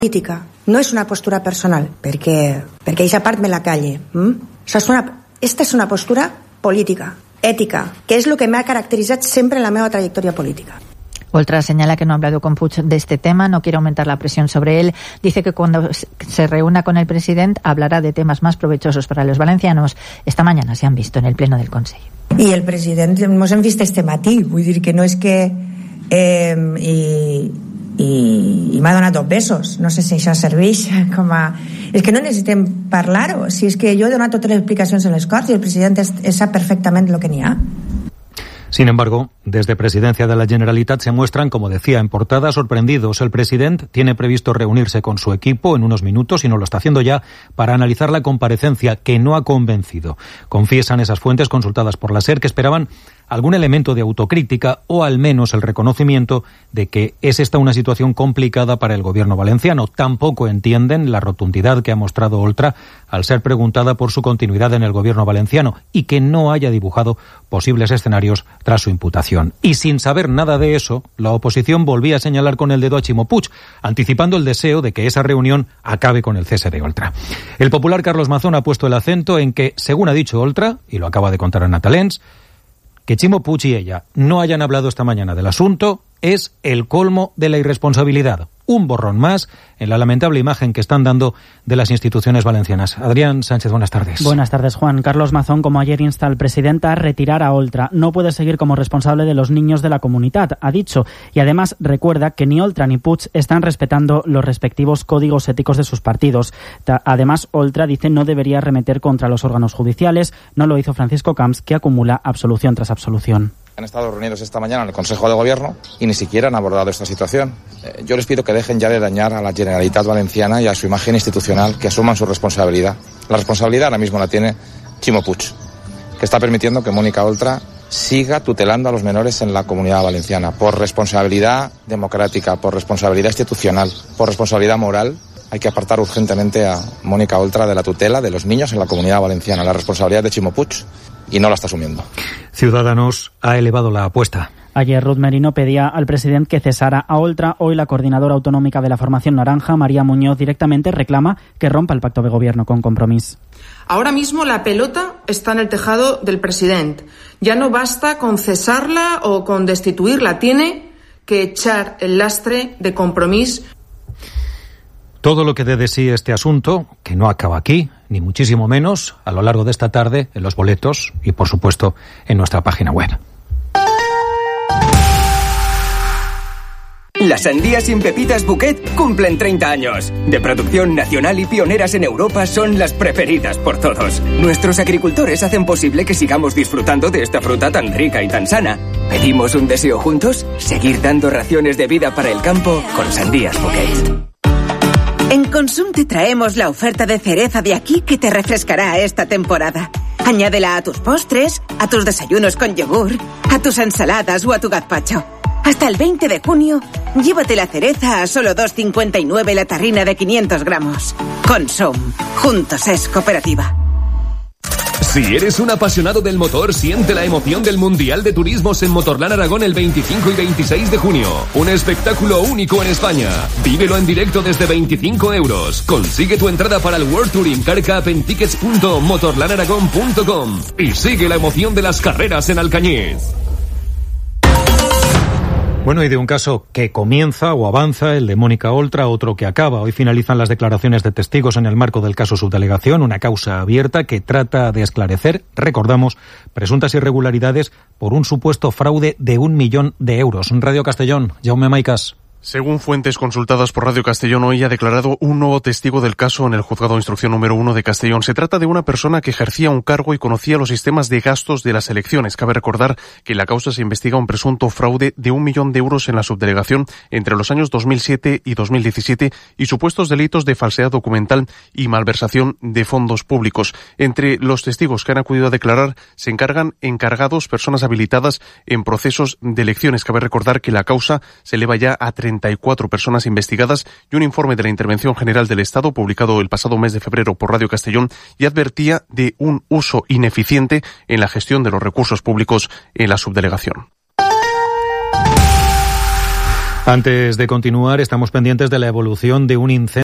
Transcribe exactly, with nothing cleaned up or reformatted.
política, no és una postura personal, perquè, perquè aquesta part me la calle. Mm? O sea, és una, esta és una postura política, ètica, que és el que m'ha caracteritzat sempre en la meva trayectoria política. Oltra señala que no ha hablado con Puig de este tema, no quiere aumentar la presión sobre él. Dice que cuando se reúna con el presidente hablará de temas más provechosos para los valencianos. Esta mañana se han visto en el pleno del Consell. I el president ens hem vist este matí, vull dir que no és que eh, i, i, i m'ha donat dos besos, no sé si això serveix com a... És que no necessitem parlar-ho, si és que jo he donat totes les explicacions en les Corts i el president sap perfectament el que n'hi ha. Sin embargo, desde Presidencia de la Generalitat se muestran, como decía en portada, sorprendidos. El presidente tiene previsto reunirse con su equipo en unos minutos, y no lo está haciendo ya, para analizar la comparecencia, que no ha convencido. Confiesan esas fuentes consultadas por la SER que esperaban algún elemento de autocrítica o al menos el reconocimiento de que es esta una situación complicada para el gobierno valenciano. Tampoco entienden la rotundidad que ha mostrado Oltra al ser preguntada por su continuidad en el gobierno valenciano y que no haya dibujado posibles escenarios tras su imputación. Y sin saber nada de eso, la oposición volvía a señalar con el dedo a Ximo Puig, anticipando el deseo de que esa reunión acabe con el cese de Oltra. El popular Carlos Mazón ha puesto el acento en que, según ha dicho Oltra, y lo acaba de contar Ana Talens, que Ximo Puig y ella no hayan hablado esta mañana del asunto es el colmo de la irresponsabilidad. Un borrón más en la lamentable imagen que están dando de las instituciones valencianas. Adrián Sánchez, buenas tardes. Buenas tardes, Juan. Carlos Mazón, como ayer insta al presidente a retirar a Oltra. No puede seguir como responsable de los niños de la comunidad, ha dicho. Y además recuerda que ni Oltra ni Puig están respetando los respectivos códigos éticos de sus partidos. Además, Oltra dice no debería arremeter contra los órganos judiciales. No lo hizo Francisco Camps, que acumula absolución tras absolución. Han estado reunidos esta mañana en el Consejo de Gobierno y ni siquiera han abordado esta situación. Eh, yo les pido que dejen ya de dañar a la Generalitat Valenciana y a su imagen institucional, que asuman su responsabilidad. La responsabilidad ahora mismo la tiene Ximo Puig, que está permitiendo que Mónica Oltra siga tutelando a los menores en la Comunidad Valenciana. Por responsabilidad democrática, por responsabilidad institucional, por responsabilidad moral, hay que apartar urgentemente a Mónica Oltra de la tutela de los niños en la Comunidad Valenciana. La responsabilidad de Ximo Puig, y no la está asumiendo. Ciudadanos ha elevado la apuesta. Ayer Ruth Merino pedía al presidente que cesara a Oltra. Hoy la coordinadora autonómica de la formación naranja, María Muñoz, directamente reclama que rompa el pacto de gobierno con Compromís. Ahora mismo la pelota está en el tejado del presidente. Ya no basta con cesarla o con destituirla. Tiene que echar el lastre de Compromís. Todo lo que dé de sí este asunto, que no acaba aquí, ni muchísimo menos, a lo largo de esta tarde, en los boletos y, por supuesto, en nuestra página web. Las sandías sin pepitas Bouquet cumplen treinta años. De producción nacional y pioneras en Europa, son las preferidas por todos. Nuestros agricultores hacen posible que sigamos disfrutando de esta fruta tan rica y tan sana. ¿Pedimos un deseo juntos? Seguir dando raciones de vida para el campo con sandías Bouquet. En Consum te traemos la oferta de cereza de aquí que te refrescará esta temporada. Añádela a tus postres, a tus desayunos con yogur, a tus ensaladas o a tu gazpacho. Hasta el veinte de junio, llévate la cereza a solo dos cincuenta y nueve la tarrina de quinientos gramos. Consum. Juntos es cooperativa. Si eres un apasionado del motor, siente la emoción del Mundial de Turismos en Motorland Aragón el veinticinco y veintiséis de junio. Un espectáculo único en España. Vívelo en directo desde veinticinco euros. Consigue tu entrada para el World Touring Car Cup en tickets punto motorland aragón punto com y sigue la emoción de las carreras en Alcañiz. Bueno, y de un caso que comienza o avanza, el de Mónica Oltra, otro que acaba. Hoy finalizan las declaraciones de testigos en el marco del caso Subdelegación, una causa abierta que trata de esclarecer, recordamos, presuntas irregularidades por un supuesto fraude de un millón de euros. Radio Castellón, Jaume Maicas. Según fuentes consultadas por Radio Castellón, hoy ha declarado un nuevo testigo del caso en el Juzgado de Instrucción número uno de Castellón. Se trata de una persona que ejercía un cargo y conocía los sistemas de gastos de las elecciones. Cabe recordar que en la causa se investiga un presunto fraude de un millón de euros en la subdelegación entre los años dos mil siete y dos mil diecisiete y supuestos delitos de falsedad documental y malversación de fondos públicos. Entre los testigos que han acudido a declarar se encargan encargados, personas habilitadas en procesos de elecciones. Cabe recordar que la causa se eleva ya a treinta y cuatro personas investigadas y un informe de la Intervención General del Estado publicado el pasado mes de febrero por Radio Castellón y advertía de un uso ineficiente en la gestión de los recursos públicos en la subdelegación. Antes de continuar, estamos pendientes de la evolución de un incendio